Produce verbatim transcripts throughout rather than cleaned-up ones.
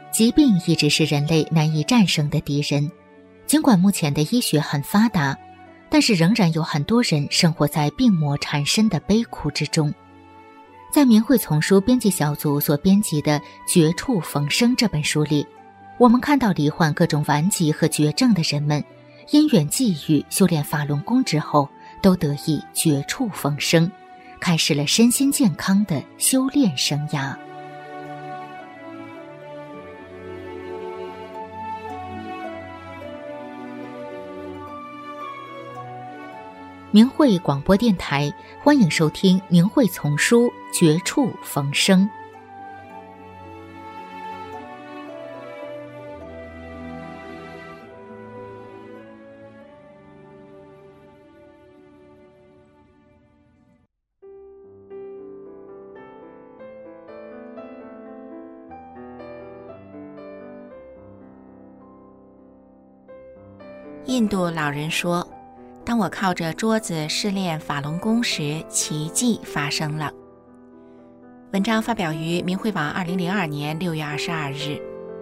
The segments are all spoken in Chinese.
疾病一直是人类难以战胜的敌人。尽管目前的医学很发达，但是仍然有很多人生活在病魔缠身的悲苦之中。在明慧丛书编辑小组所编辑的《绝处逢生》这本书里，我们看到罹患各种顽疾和绝症的人们，因缘际遇修炼法轮功之后，都得以绝处逢生，开始了身心健康的修炼生涯。明慧广播电台，欢迎收听明慧丛书《绝处逢生》。 印度老人说，当我靠着桌子试练法轮功时，奇迹发生了。文章发表于明慧网二零零二年六月二十二日。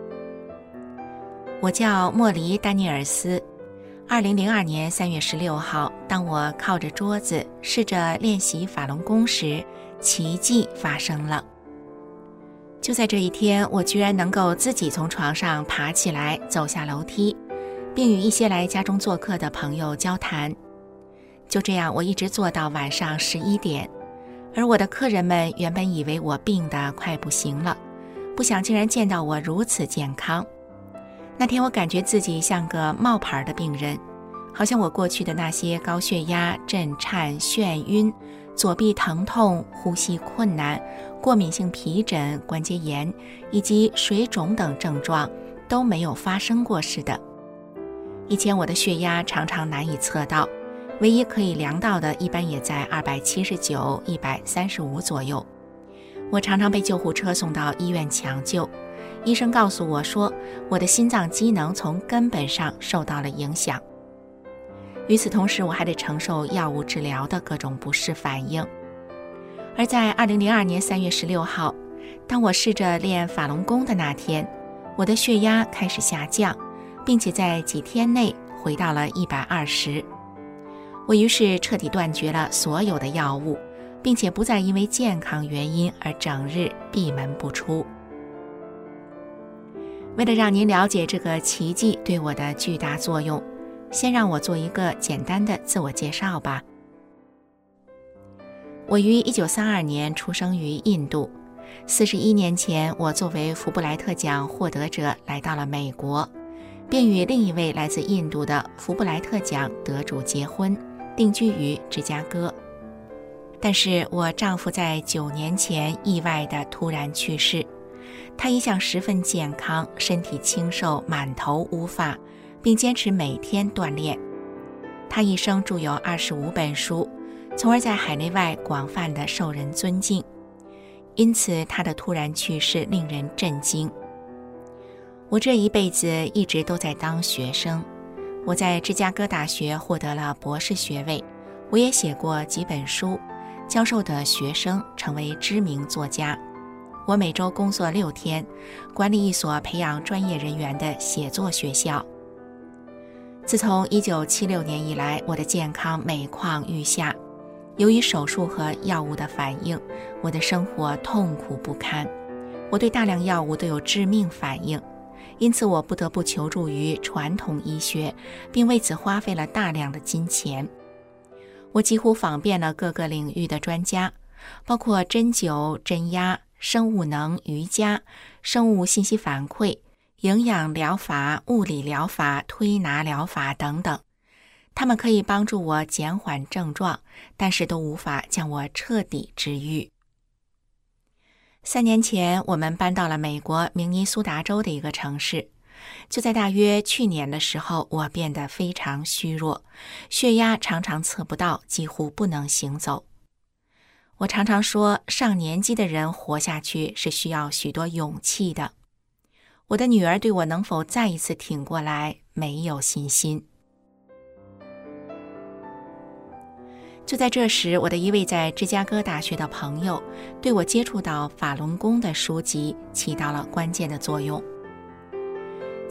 我叫莫黎丹尼尔斯。二零零二年三月十六号，当我靠着桌子试着练习法轮功时，奇迹发生了。就在这一天，我居然能够自己从床上爬起来，走下楼梯，并与一些来家中做客的朋友交谈。就这样，我一直做到晚上十一点，而我的客人们原本以为我病得快不行了，不想竟然见到我如此健康。那天我感觉自己像个冒牌的病人，好像我过去的那些高血压、震颤、眩晕、左臂疼痛、呼吸困难、过敏性皮疹、关节炎以及水肿等症状都没有发生过似的。以前我的血压常常难以测到，唯一可以量到的一般也在二百七十九、一百三十五左右。我常常被救护车送到医院抢救，医生告诉我说，我的心脏机能从根本上受到了影响。与此同时，我还得承受药物治疗的各种不适反应。而在二零零二年三月十六号，当我试着练法轮功的那天，我的血压开始下降，并且在几天内回到了一百二十。我于是彻底断绝了所有的药物，并且不再因为健康原因而整日闭门不出。为了让您了解这个奇迹对我的巨大作用，先让我做一个简单的自我介绍吧。我于一九三二年出生于印度，四十一年前，我作为福布莱特奖获得者来到了美国，并与另一位来自印度的福布莱特奖得主结婚，定居于芝加哥。但是我丈夫在九年前意外地突然去世。他一向十分健康，身体清瘦，满头乌发，并坚持每天锻炼。他一生著有二十五本书，从而在海内外广泛地受人尊敬。因此他的突然去世令人震惊。我这一辈子一直都在当学生，我在芝加哥大学获得了博士学位，我也写过几本书，教授的学生成为知名作家。我每周工作六天，管理一所培养专业人员的写作学校。自从一九七六年以来，我的健康每况愈下。由于手术和药物的反应，我的生活痛苦不堪。我对大量药物都有致命反应，因此我不得不求助于传统医学，并为此花费了大量的金钱。我几乎访遍了各个领域的专家，包括针灸、针压、生物能、瑜伽、生物信息反馈、营养疗法、物理疗法、推拿疗法等等。它们可以帮助我减缓症状，但是都无法将我彻底治愈。三年前，我们搬到了美国明尼苏达州的一个城市。就在大约去年的时候，我变得非常虚弱，血压常常测不到，几乎不能行走。我常常说，上年纪的人活下去是需要许多勇气的。我的女儿对我能否再一次挺过来没有信心。就在这时，我的一位在芝加哥大学的朋友对我接触到法轮功的书籍起到了关键的作用。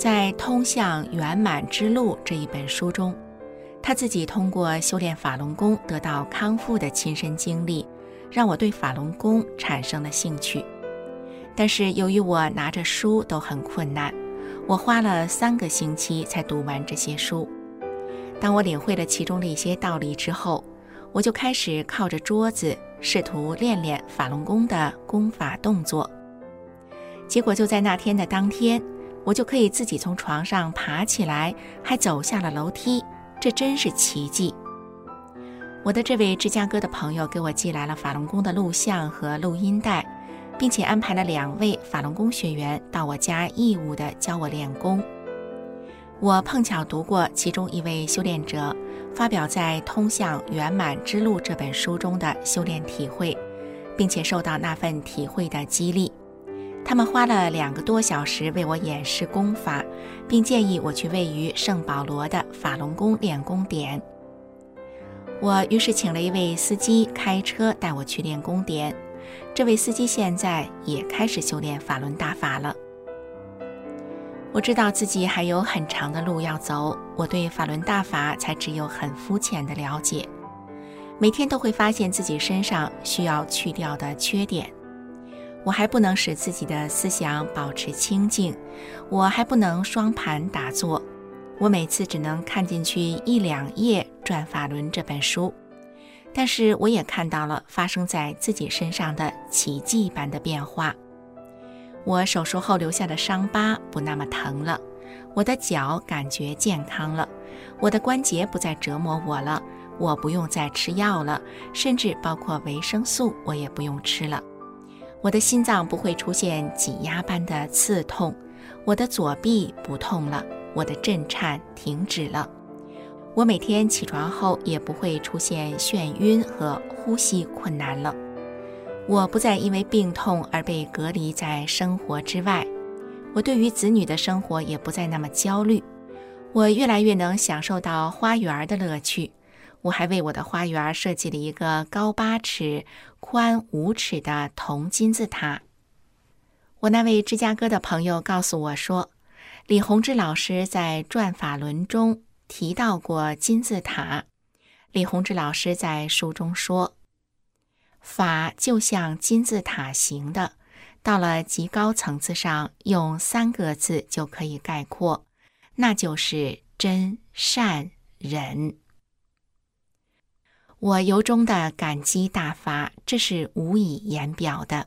在《通向圆满之路》这一本书中，他自己通过修炼法轮功得到康复的亲身经历，让我对法轮功产生了兴趣。但是由于我拿着书都很困难，我花了三个星期才读完这些书。当我领会了其中的一些道理之后，我就开始靠着桌子试图练练法轮功的功法动作。结果就在那天的当天，我就可以自己从床上爬起来，还走下了楼梯，这真是奇迹。我的这位芝加哥的朋友给我寄来了法轮功的录像和录音带，并且安排了两位法轮功学员到我家义务地教我练功。我碰巧读过其中一位修炼者发表在《通向圆满之路》这本书中的修炼体会，并且受到那份体会的激励。他们花了两个多小时为我演示功法，并建议我去位于圣保罗的法轮功练功点。我于是请了一位司机开车带我去练功点，这位司机现在也开始修炼法轮大法了。我知道自己还有很长的路要走，我对法轮大法才只有很肤浅的了解，每天都会发现自己身上需要去掉的缺点。我还不能使自己的思想保持清静，我还不能双盘打坐，我每次只能看进去一两页《转法轮》这本书，但是我也看到了发生在自己身上的奇迹般的变化。我手术后留下的伤疤不那么疼了，我的脚感觉健康了，我的关节不再折磨我了，我不用再吃药了，甚至包括维生素我也不用吃了。我的心脏不会出现挤压般的刺痛，我的左臂不痛了，我的震颤停止了。我每天起床后也不会出现眩晕和呼吸困难了。我不再因为病痛而被隔离在生活之外，我对于子女的生活也不再那么焦虑。我越来越能享受到花园的乐趣。我还为我的花园设计了一个高八尺、宽五尺的铜金字塔。我那位芝加哥的朋友告诉我说，李洪志老师在《转法轮》中提到过金字塔。李洪志老师在书中说，法就像金字塔形的，到了极高层次上，用三个字就可以概括，那就是真善忍。我由衷的感激大法，这是无以言表的。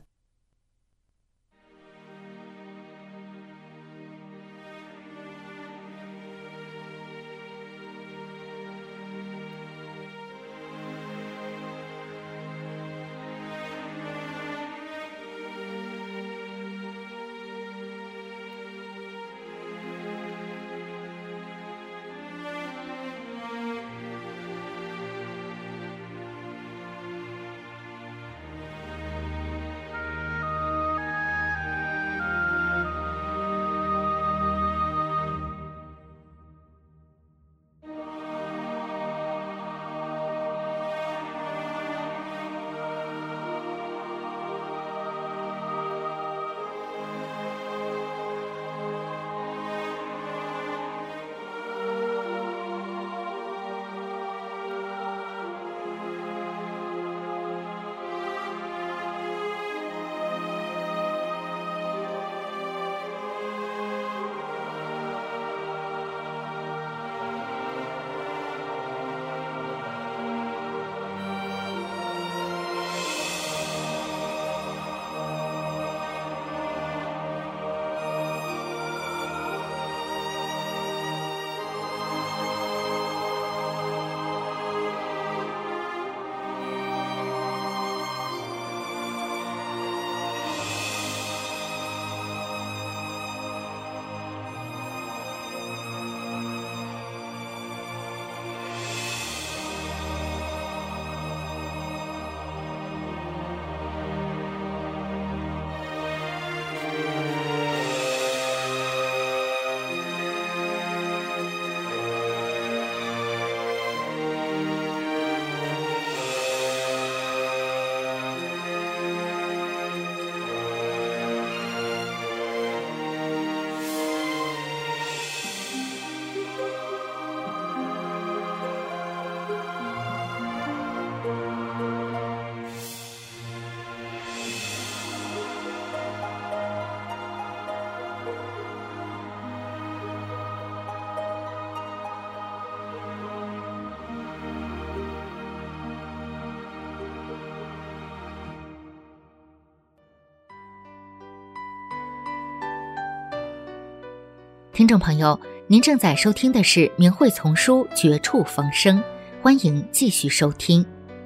听众朋友，您正在收听的是明慧丛书《绝处逢生》，欢迎继续收听。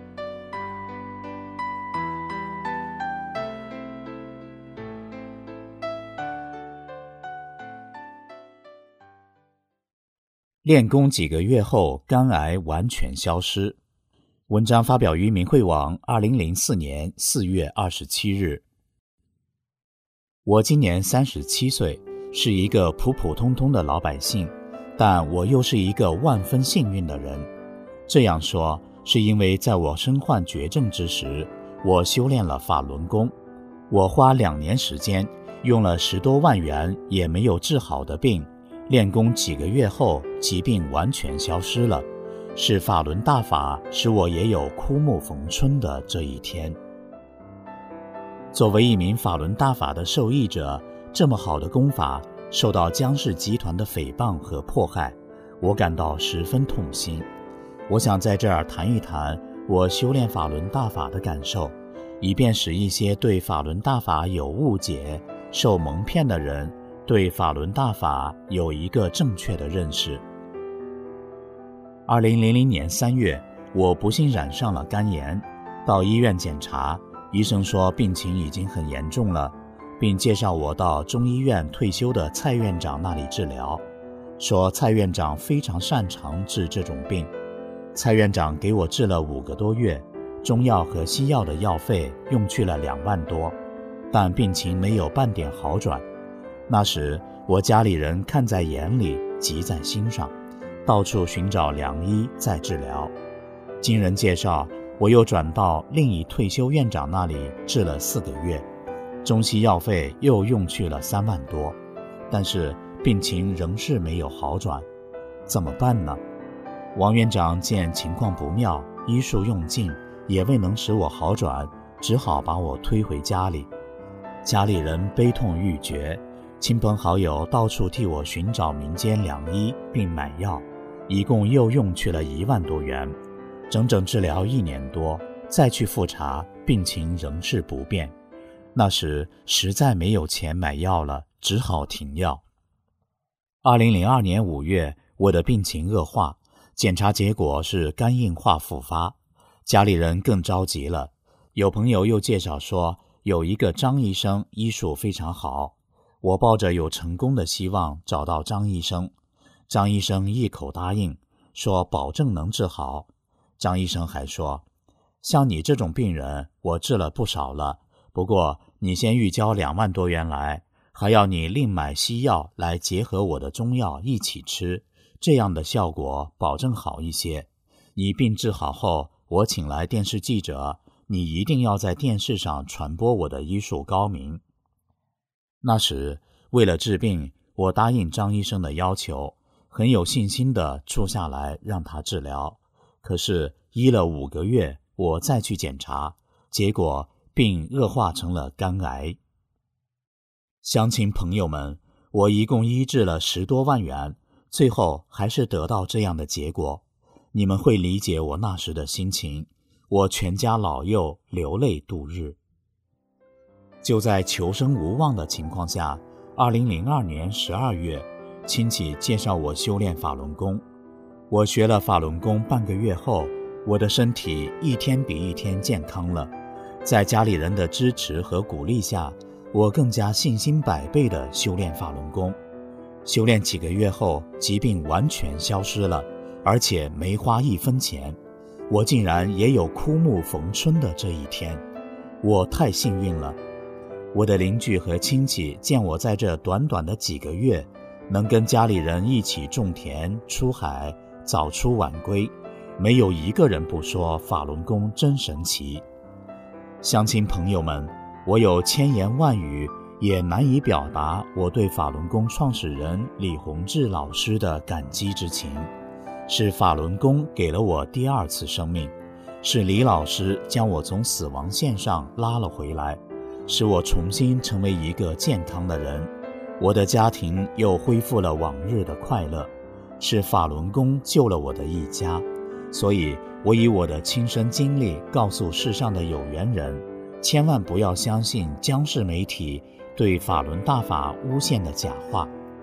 练功几个月后，肝癌完全消失。文章发表于明慧网二零零四年四月二十七日。我今年三十七岁，是一个普普通通的老百姓，但我又是一个万分幸运的人。这样说，是因为在我身患绝症之时，我修炼了法轮功。我花两年时间，用了十多万元也没有治好的病，练功几个月后，疾病完全消失了。是法轮大法使我也有枯木逢春的这一天。作为一名法轮大法的受益者，这么好的功法受到江氏集团的诽谤和迫害，我感到十分痛心。我想在这儿谈一谈我修炼法轮大法的感受，以便使一些对法轮大法有误解、受蒙骗的人对法轮大法有一个正确的认识。二零零零年三月，我不幸染上了肝炎，到医院检查，医生说病情已经很严重了，并介绍我到中医院退休的蔡院长那里治疗，说蔡院长非常擅长治这种病。蔡院长给我治了五个多月，中药和西药的药费用去了两万多，但病情没有半点好转。那时我家里人看在眼里，急在心上，到处寻找良医再治疗。经人介绍，我又转到另一退休院长那里治了四个月，中西药费又用去了三万多，但是病情仍是没有好转，怎么办呢？王院长见情况不妙，医术用尽，也未能使我好转，只好把我推回家里。家里人悲痛欲绝，亲朋好友到处替我寻找民间良医并买药，一共又用去了一万多元，整整治疗一年多，再去复查，病情仍是不变。那时实在没有钱买药了，只好停药。二零零二年五月，我的病情恶化，检查结果是肝硬化复发，家里人更着急了。有朋友又介绍说，有一个张医生医术非常好，我抱着有成功的希望找到张医生。张医生一口答应，说保证能治好。张医生还说，像你这种病人我治了不少了，不过你先预交两万多元来，还要你另买西药来结合我的中药一起吃，这样的效果保证好一些。你病治好后，我请来电视记者，你一定要在电视上传播我的医术高明。那时为了治病，我答应张医生的要求，很有信心地住下来让他治疗。可是医了五个月，我再去检查，结果病恶化成了肝癌。乡亲朋友们，我一共医治了十多万元，最后还是得到这样的结果。你们会理解我那时的心情，我全家老幼流泪度日。就在求生无望的情况下，二零零二年十二月，亲戚介绍我修炼法轮功。我学了法轮功半个月后，我的身体一天比一天健康了。在家里人的支持和鼓励下，我更加信心百倍地修炼法轮功。修炼几个月后，疾病完全消失了，而且没花一分钱。我竟然也有枯木逢春的这一天，我太幸运了。我的邻居和亲戚见我在这短短的几个月，能跟家里人一起种田、出海，早出晚归，没有一个人不说法轮功真神奇。乡亲朋友们，我有千言万语也难以表达我对法轮功创始人李洪志老师的感激之情。是法轮功给了我第二次生命，是李老师将我从死亡线上拉了回来，使我重新成为一个健康的人，我的家庭又恢复了往日的快乐。是法轮功救了我的一家，所以我以我的亲身经历告诉世上的有缘人，千万不要相信江氏媒体对法轮大法诬陷的假话。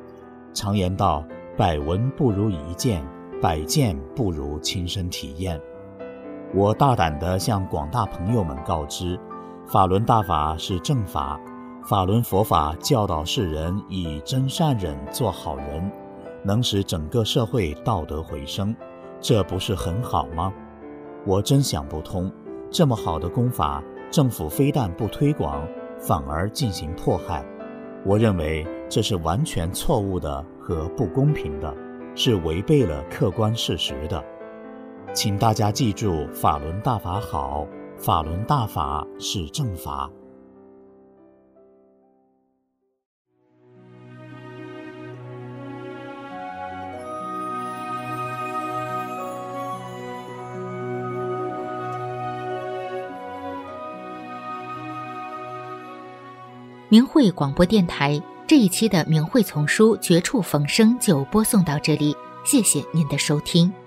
常言道，百闻不如一见，百见不如亲身体验。我大胆地向广大朋友们告知，法轮大法是正法，法轮佛法教导世人以真善忍做好人，能使整个社会道德回升，这不是很好吗？我真想不通，这么好的功法，政府非但不推广，反而进行迫害。我认为这是完全错误的和不公平的，是违背了客观事实的。请大家记住，法轮大法好，法轮大法是正法。 明慧广播电台这一期的明慧丛书绝处逢生就播送到这里，谢谢您的收听。